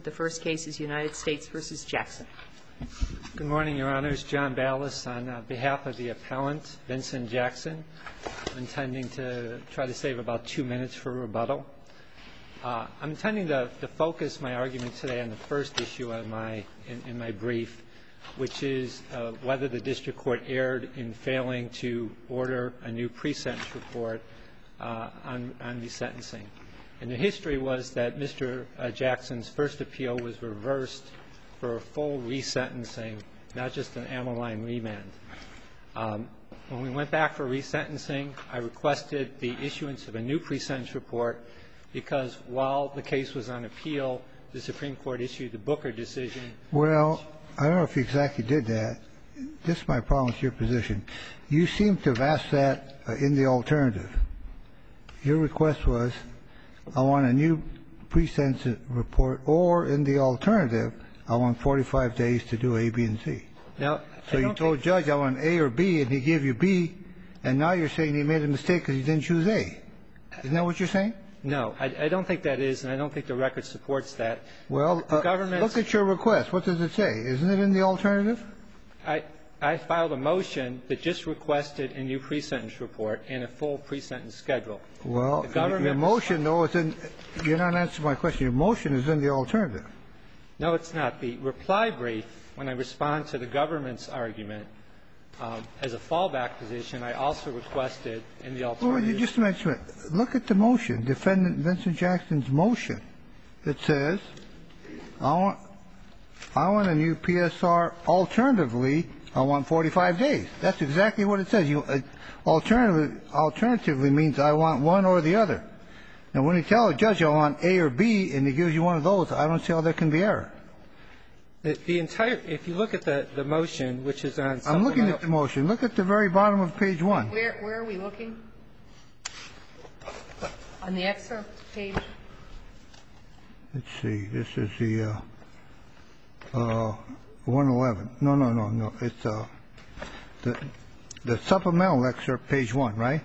The first case is United States v. Jackson. Good morning, Your Honors. John Ballas on behalf of the appellant, Vincent Jackson. I'm intending to try to save about 2 minutes for rebuttal. I'm intending to focus my argument today on the first issue in my brief, which is whether the district court erred in failing to order a new pre-sentence report on resentencing. And the history was that Mr. Jackson's first appeal was reversed for a full resentencing, not just an amyline remand. When we went back for resentencing, I requested the issuance of a new pre-sentence report because while the case was on appeal, the Supreme Court issued the Booker decision. Well, I don't know if you exactly did that. This is my problem with your position. You seem to have asked that in the alternative. Your request was, I want a new pre-sentence report, or in the alternative, I want 45 days to do A, B, and C. Now, so you told the judge I want A or B, and he gave you B, and now you're saying he made a mistake because he didn't choose A. Isn't that what you're saying? No, I don't think that is, and I don't think the record supports that. Well, look at your request. What does it say? Isn't it in the alternative? I filed a motion that just requested a new pre-sentence report and a full pre-sentence schedule. Well, your motion, though, is in – you're not answering my question. Your motion is in the alternative. No, it's not. The reply brief, when I respond to the government's argument, as a fallback position, I also requested in the alternative. Well, you just mentioned it. Look at the motion, Defendant Vincent Jackson's motion. It says, I want a new PSR. Alternatively, I want 45 days. That's exactly what it says. Alternatively means I want one or the other. Now, when you tell a judge I want A or B and he gives you one of those, I don't see how there can be error. The entire – if you look at the motion, which is on supplemental – I'm looking at the motion. Look at the very bottom of page 1. Where are we looking? On the excerpt page? Let's see. This is the 111. No. It's the supplemental excerpt, page 1, right?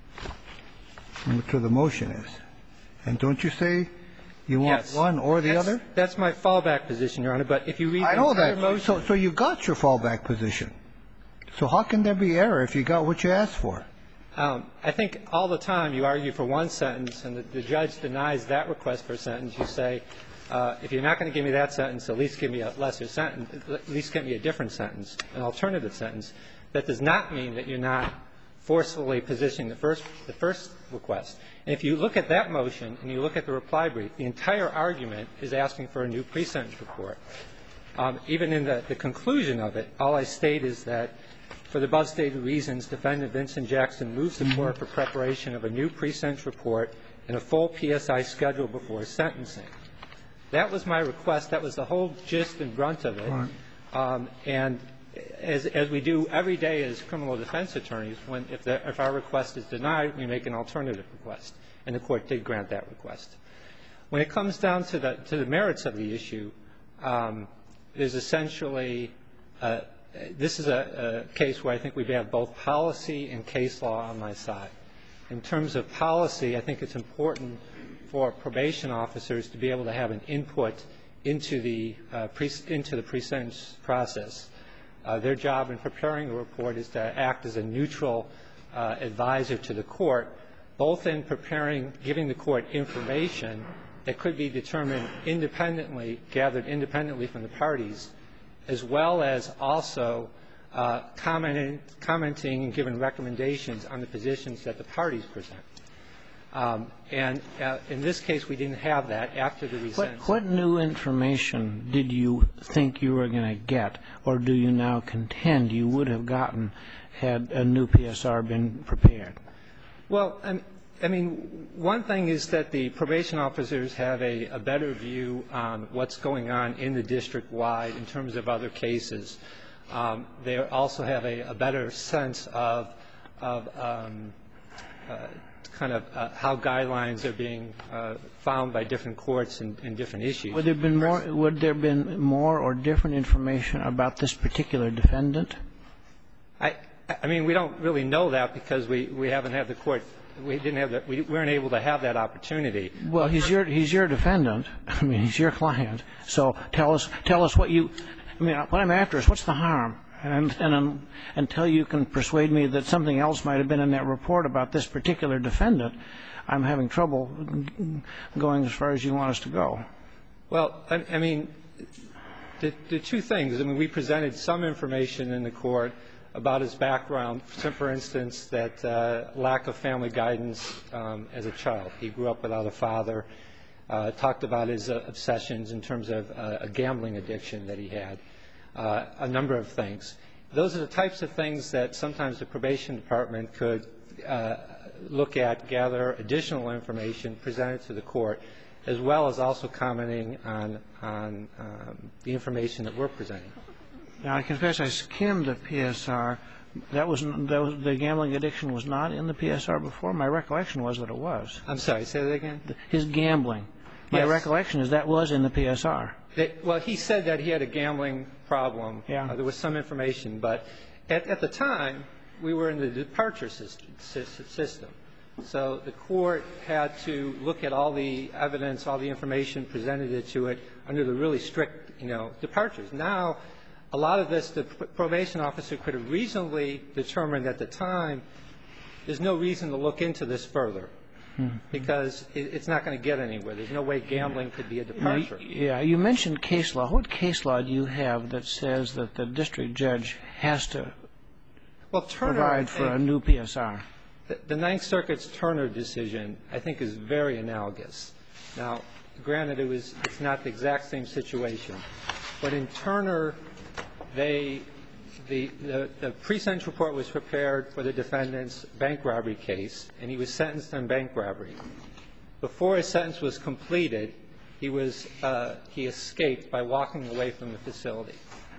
That's where the motion is. And don't you say you want one or the other? That's my fallback position, Your Honor. But if you read the entire motion – I know that. So you got your fallback position. So how can there be error if you got what you asked for? I think all the time you argue for one sentence and the judge denies that request for a sentence. You say, if you're not going to give me that sentence, at least give me a lesser sentence, at least give me a different sentence, an alternative sentence. That does not mean that you're not forcefully positioning the first request. And if you look at that motion and you look at the reply brief, the entire argument is asking for a new pre-sentence report. Even in the conclusion of it, all I state is that for the above-stated reasons, Defendant Vincent Jackson moves the court for preparation of a new pre-sentence report and a full PSI schedule before sentencing. That was my request. That was the whole gist and brunt of it. And as we do every day as criminal defense attorneys, if our request is denied, we make an alternative request. And the Court did grant that request. When it comes down to the merits of the issue, there's essentially this is a case where I think we have both policy and case law on my side. In terms of policy, I think it's important for probation officers to be able to have an input into the pre-sentence process. Their job in preparing a report is to act as a neutral advisor to the court, both in preparing, giving the court information that could be determined independently, gathered independently from the parties, as well as also commenting and giving recommendations on the positions that the parties present. And in this case, we didn't have that after the resentencing. What new information did you think you were going to get, or do you now contend you would have gotten had a new PSR been prepared? Well, I mean, one thing is that the probation officers have a better view on what's going on in the district-wide in terms of other cases. They also have a better sense of kind of how guidelines are being found by different courts in different issues. Would there have been more or different information about this particular defendant? I mean, we don't really know that because we haven't had the court we weren't able to have that opportunity. Well, he's your defendant. I mean, he's your client. So tell us what you. I mean, what I'm after is what's the harm? And until you can persuade me that something else might have been in that report about this particular defendant, I'm having trouble going as far as you want us to go. Well, I mean, the two things. I mean, we presented some information in the court about his background. For instance, that lack of family guidance as a child. He grew up without a father. Talked about his obsessions in terms of a gambling addiction that he had. A number of things. Those are the types of things that sometimes the probation department could look at, gather additional information, present it to the court, as well as also commenting on the information that we're presenting. Now, I confess I skimmed the PSR. The gambling addiction was not in the PSR before? My recollection was that it was. I'm sorry, say that again? His gambling. My recollection is that was in the PSR. Well, he said that he had a gambling problem. Yeah. There was some information. But at the time, we were in the departure system. So the court had to look at all the evidence, all the information, presented it to it under the really strict, departures. Now, a lot of this, the probation officer could have reasonably determined at the time there's no reason to look into this further. Because it's not going to get anywhere. There's no way gambling could be a departure. Yeah. You mentioned case law. What case law do you have that says that the district judge has to provide for a new PSR? The Ninth Circuit's Turner decision, I think, is very analogous. Now, granted, it's not the exact same situation. But in Turner, the pre-sentence report was prepared for the defendant's bank robbery case, and he was sentenced on bank robbery. Before his sentence was completed, he escaped by walking away from the facility.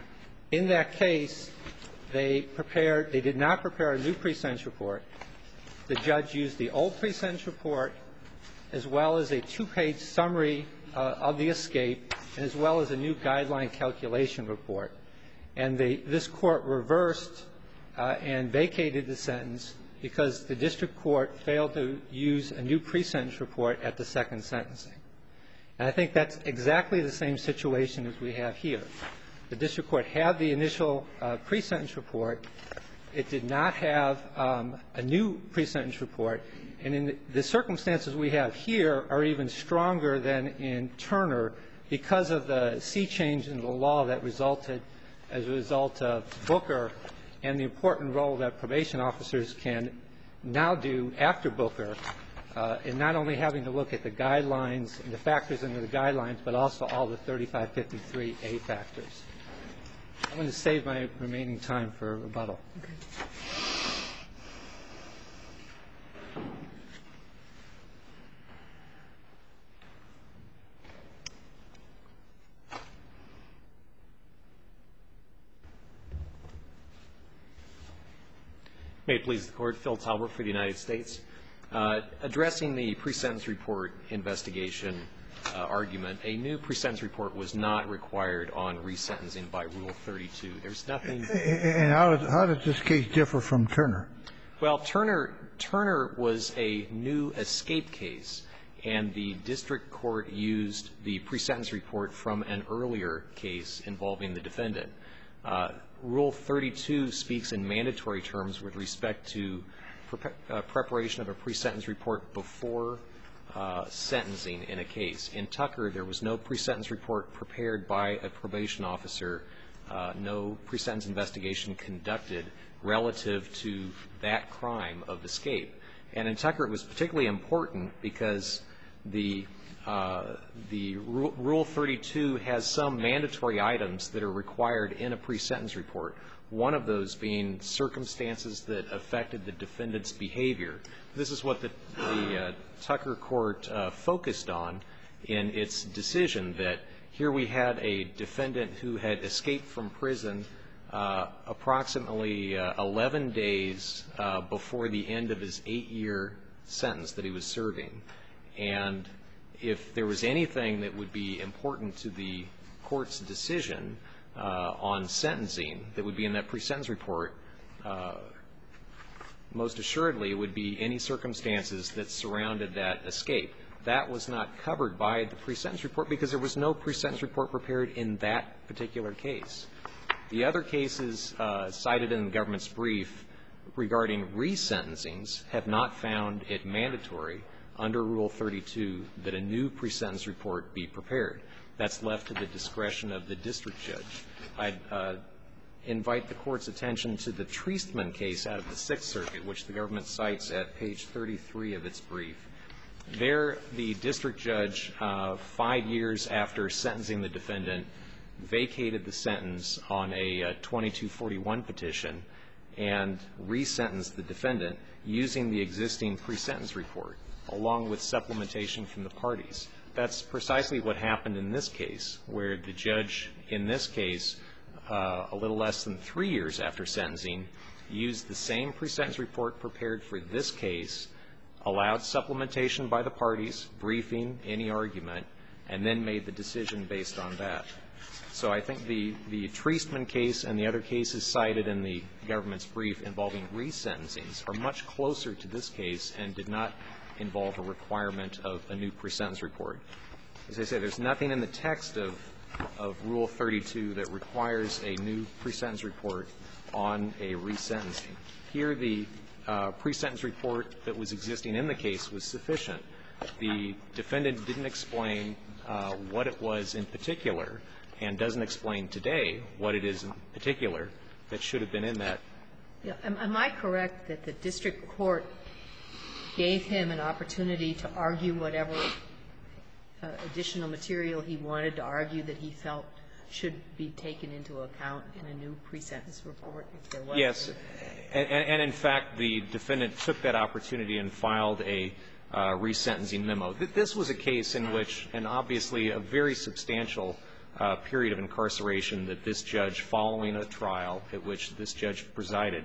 In that case, they did not prepare a new pre-sentence report. The judge used the old pre-sentence report as well as a 2-page summary of the escape, and as well as a new guideline calculation report. And this court reversed and vacated the sentence because the district court failed to use a new pre-sentence report at the second sentencing. And I think that's exactly the same situation as we have here. The district court had the initial pre-sentence report. It did not have a new pre-sentence report. And in the circumstances we have here are even stronger than in Turner because of the sea change in the law that resulted as a result of Booker and the important role that probation officers can now do after Booker in not only having to look at the guidelines and the factors under the guidelines, but also all the 3553A factors. I'm going to save my remaining time for rebuttal. Okay. May it please the Court. Phil Talbert for the United States. Addressing the pre-sentence report investigation argument, a new pre-sentence report was not required on resentencing by Rule 32. There's nothing. And how does this case differ from Turner? Well, Turner was a new escape case, and the district court used the pre-sentence report from an earlier case involving the defendant. Rule 32 speaks in mandatory terms with respect to preparation of a pre-sentence report before sentencing in a case. In Tucker, there was no pre-sentence report prepared by a probation officer, no pre-sentence investigation conducted relative to that crime of escape. And in Tucker, it was particularly important because the Rule 32 has some mandatory items that are required in a pre-sentence report, one of those being circumstances that affected the defendant's behavior. This is what the Tucker court focused on in its decision, that here we had a defendant who had escaped from prison approximately 11 days before the end of his 8-year sentence that he was serving. And if there was anything that would be important to the court's decision on sentencing that would be in that pre-sentence report, most assuredly would be any circumstances that surrounded that escape. That was not covered by the pre-sentence report because there was no pre-sentence report prepared in that particular case. The other cases cited in the government's brief regarding resentencings have not found it mandatory under Rule 32 that a new pre-sentence report be prepared. That's left to the discretion of the district judge. I'd invite the Court's attention to the Treastman case out of the Sixth Circuit, which the government cites at page 33 of its brief. There, the district judge, 5 years after sentencing the defendant, vacated the sentence on a 2241 petition and resentenced the defendant using the existing pre-sentence report, along with supplementation from the parties. That's precisely what happened in this case, where the judge in this case, a little less than 3 years after sentencing, used the same pre-sentence report prepared for this case, allowed supplementation by the parties, briefing, any argument, and then made the decision based on that. So I think the Treastman case and the other cases cited in the government's brief involving resentencings are much closer to this case and did not involve a requirement of a new pre-sentence report. As I say, there's nothing in the text of Rule 32 that requires a new pre-sentence report on a resentencing. Here, the pre-sentence report that was existing in the case was sufficient. The defendant didn't explain what it was in particular and doesn't explain today what it is in particular that should have been in that. Yeah. Am I correct that the district court gave him an opportunity to argue whatever additional material he wanted to argue that he felt should be taken into account in a new pre-sentence report, if there was? Yes. And in fact, the defendant took that opportunity and filed a resentencing memo. This was a case in which, and obviously a very substantial period of incarceration that this judge, following a trial at which this judge presided,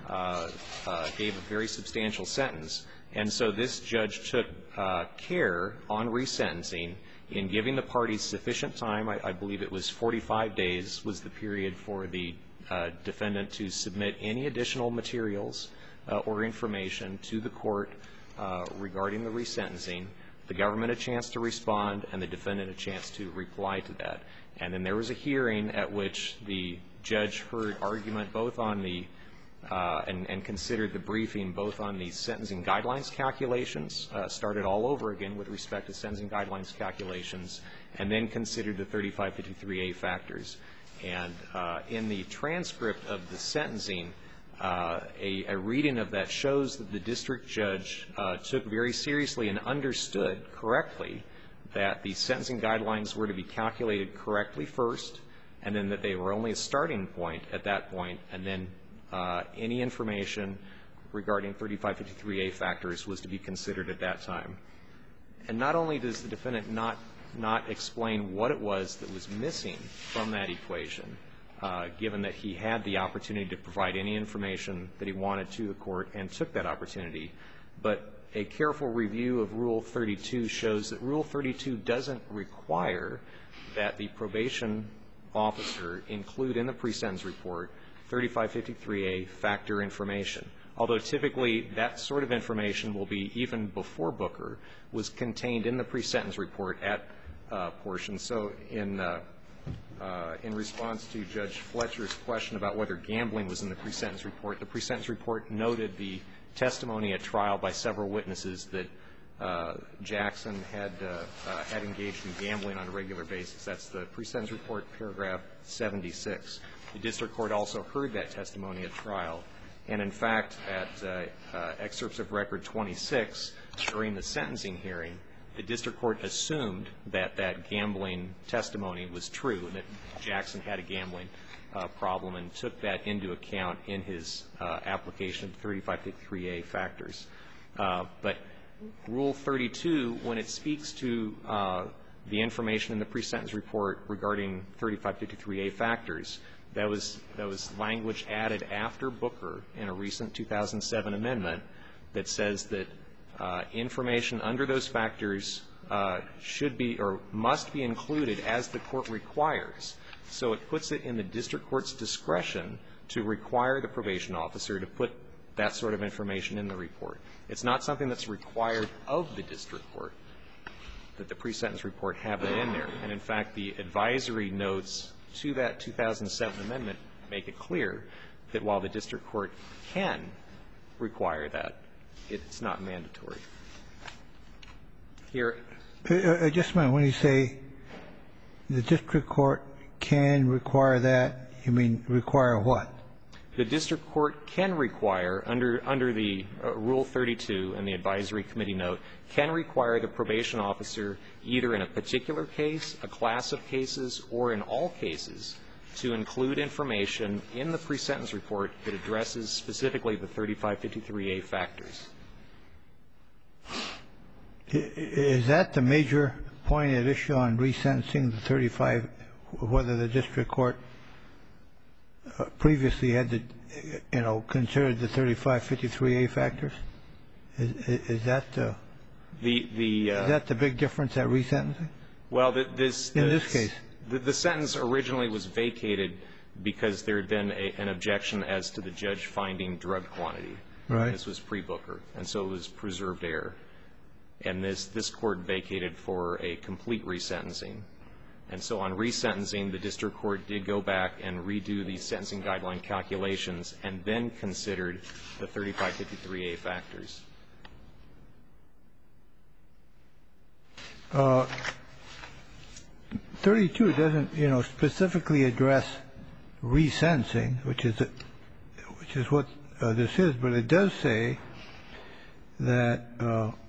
gave a very substantial sentence. And so this judge took care on resentencing in giving the parties sufficient time. I believe it was 45 days was the period for the defendant to submit any additional materials or information to the court regarding the resentencing, the government a chance to respond, and the defendant a chance to reply to that. And then there was a hearing at which the judge heard argument both on the and considered the briefing both on the sentencing guidelines calculations, started all over again with respect to sentencing guidelines calculations, and then considered the 3553A factors. And in the transcript of the sentencing, a reading of that shows that the district judge took very seriously and understood correctly that the sentencing guidelines were to be calculated correctly first, and then that they were only a starting point at that point, and then any information regarding 3553A factors was to be considered at that time. And not only does the defendant not explain what it was that was missing from that equation, given that he had the opportunity to provide any information that he wanted to the court and took that opportunity, but a careful review of Rule 32 shows that Rule 32 doesn't require that the probation officer include in the pre-sentence report 3553A factor information. Although typically that sort of information will be, even before Booker, was contained in the pre-sentence report at portions. So in response to Judge Fletcher's question about whether gambling was in the pre-sentence report noted the testimony at trial by several witnesses that Jackson had engaged in gambling on a regular basis. That's the pre-sentence report, paragraph 76. The district court also heard that testimony at trial. And in fact, at excerpts of Record 26, during the sentencing hearing, the district court assumed that that gambling testimony was true, and that Jackson had a gambling problem, and took that into account in his application of 3553A factors. But Rule 32, when it speaks to the information in the pre-sentence report regarding 3553A factors, that was language added after Booker in a recent 2007 amendment that says that information under those factors should be or must be included as the court requires. So it puts it in the district court's discretion to require the probation officer to put that sort of information in the report. It's not something that's required of the district court, that the pre-sentence report have that in there. And, in fact, the advisory notes to that 2007 amendment make it clear that while the district court can require that, it's not mandatory. Here — Just a minute. When you say the district court can require that, you mean require what? The district court can require, under the Rule 32 and the advisory committee note, can require the probation officer either in a particular case, a class of cases, or in all cases to include information in the pre-sentence report that addresses specifically the 3553A factors. Is that the major point at issue on resentencing the 35, whether the district court previously had to, you know, considered the 3553A factors? Is that the big difference at resentencing? Well, in this case, the sentence originally was vacated because there had been an objection as to the judge finding drug quantity. Right. This was pre-Booker, and so it was preserved error. And this court vacated for a complete resentencing. And so on resentencing, the district court did go back and redo the sentencing guideline calculations and then considered the 3553A factors. 32 doesn't, you know, specifically address resentencing, which is what this is, but it does say that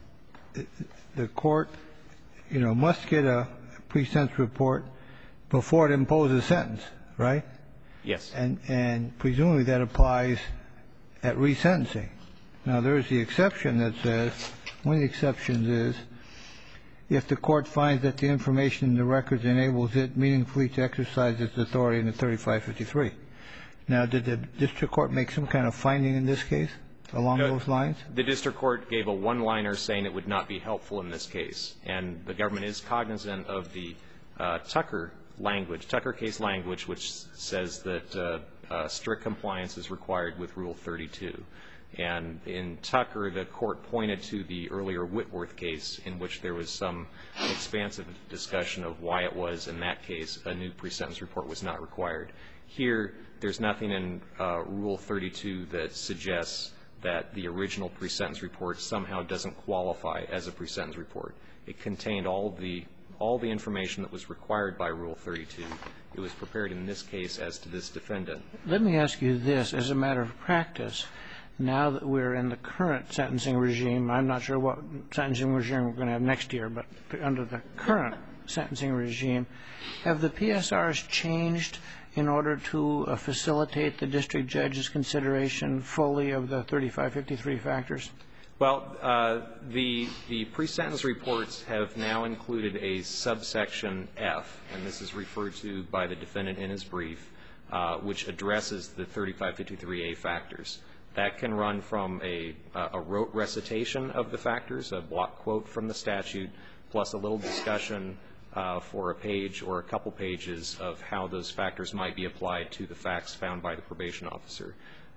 the court, you know, must get a pre-sentence report before it imposes a sentence, right? Yes. And presumably that applies at resentencing. Now, there is the exception that says, one of the exceptions is, if the court finds that the information in the records enables it meaningfully to exercise its authority in the 3553. Now, did the district court make some kind of finding in this case along those lines? The district court gave a one-liner saying it would not be helpful in this case. And the government is cognizant of the Tucker language, Tucker case language, which says that strict compliance is required with Rule 32. And in Tucker, the court pointed to the earlier Whitworth case in which there was some expansive discussion of why it was, in that case, a new pre-sentence report was not required. Here, there's nothing in Rule 32 that suggests that the original pre-sentence report somehow doesn't qualify as a pre-sentence report. It contained all the information that was required by Rule 32. It was prepared in this case as to this defendant. Let me ask you this. As a matter of practice, now that we're in the current sentencing regime, I'm not sure what sentencing regime we're going to have next year, but under the current sentencing regime, have the PSRs changed in order to facilitate the district judge's consideration fully of the 3553 factors? Well, the pre-sentence reports have now included a subsection F, and this is referred to by the defendant in his brief, which addresses the 3553A factors. That can run from a rote recitation of the factors, a block quote from the statute, plus a little discussion for a page or a couple pages of how those factors might be applied to the facts found by the probation officer.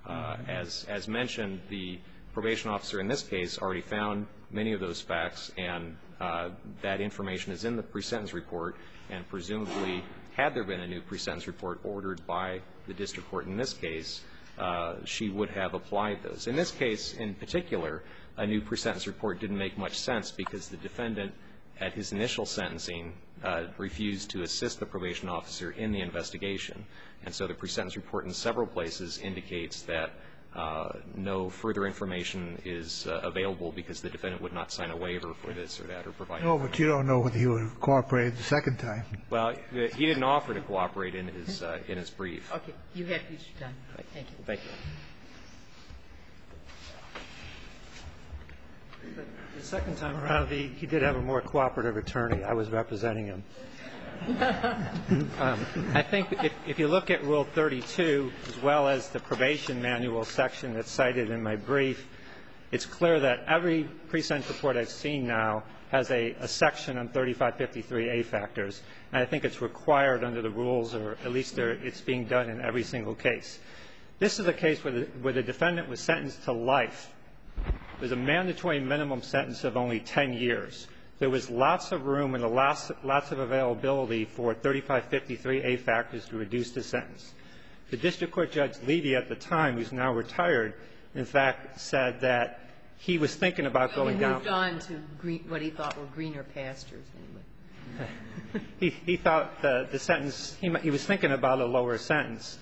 As mentioned, the probation officer in this case already found many of those facts, and that information is in the pre-sentence report, and presumably, had there been a new pre-sentence report ordered by the district court in this case, she would have applied those. In this case, in particular, a new pre-sentence report didn't make much sense because the defendant, at his initial sentencing, refused to assist the probation officer in the investigation. And so the pre-sentence report in several places indicates that no further information is available because the defendant would not sign a waiver for this or that or provide No, but you don't know whether he would have cooperated the second time. Well, he didn't offer to cooperate in his brief. Okay. You have your time. Thank you. Thank you. The second time around, he did have a more cooperative attorney. I was representing him. I think if you look at Rule 32, as well as the probation manual section that's cited in my brief, it's clear that every pre-sentence report I've seen now has a section on 3553A factors, and I think it's required under the rules, or at least it's being done in every single case. This is a case where the defendant was sentenced to life. It was a mandatory minimum sentence of only 10 years. There was lots of room and lots of availability for 3553A factors to reduce the sentence. The district court judge Levy at the time, who's now retired, in fact, said that he was thinking about going down. He moved on to what he thought were greener pastures, anyway. He thought the sentence, he was thinking about a lower sentence.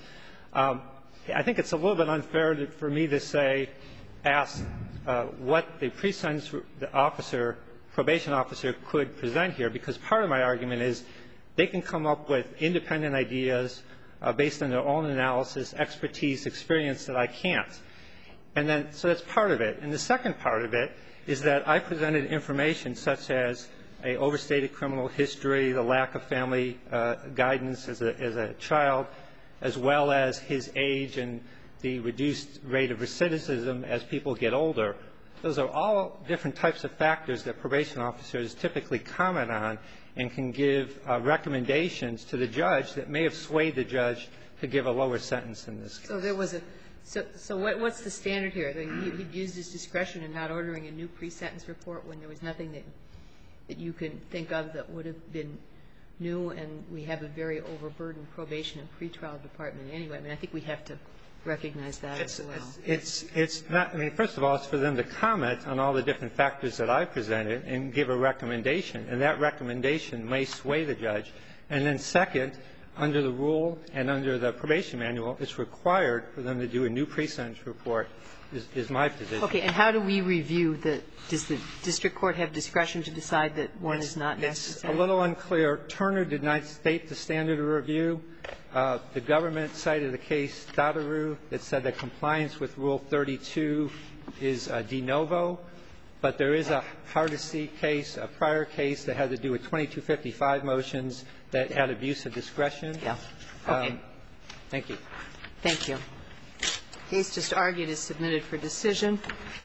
I think it's a little bit unfair for me to ask what the pre-sentence officer, probation officer could present here, because part of my argument is they can come up with independent ideas based on their own analysis, expertise, experience that I can't. And then, so that's part of it. And the second part of it is that I presented information such as a overstated criminal history, the lack of family guidance as a child, as well as his age and the reduced rate of recidivism as people get older. Those are all different types of factors that probation officers typically comment on and can give recommendations to the judge that may have swayed the judge to give a lower sentence in this case. So there was a so what's the standard here? He used his discretion in not ordering a new pre-sentence report when there was nothing that you can think of that would have been new, and we have a very overburdened probation and pretrial department anyway. I mean, I think we have to recognize that as well. It's not – I mean, first of all, it's for them to comment on all the different factors that I presented and give a recommendation, and that recommendation may sway the judge. And then second, under the rule and under the probation manual, it's required for them to do a new pre-sentence report, is my position. Okay. And how do we review the – does the district court have discretion to decide that one is not necessary? It's a little unclear. Turner did not state the standard of review. The government cited a case, Dadaru, that said that compliance with Rule 32 is de novo, but there is a Hardesty case, a prior case that had to do with 2255 motions that had abuse of discretion. Yeah. Okay. Thank you. Thank you. The case just argued is submitted for decision.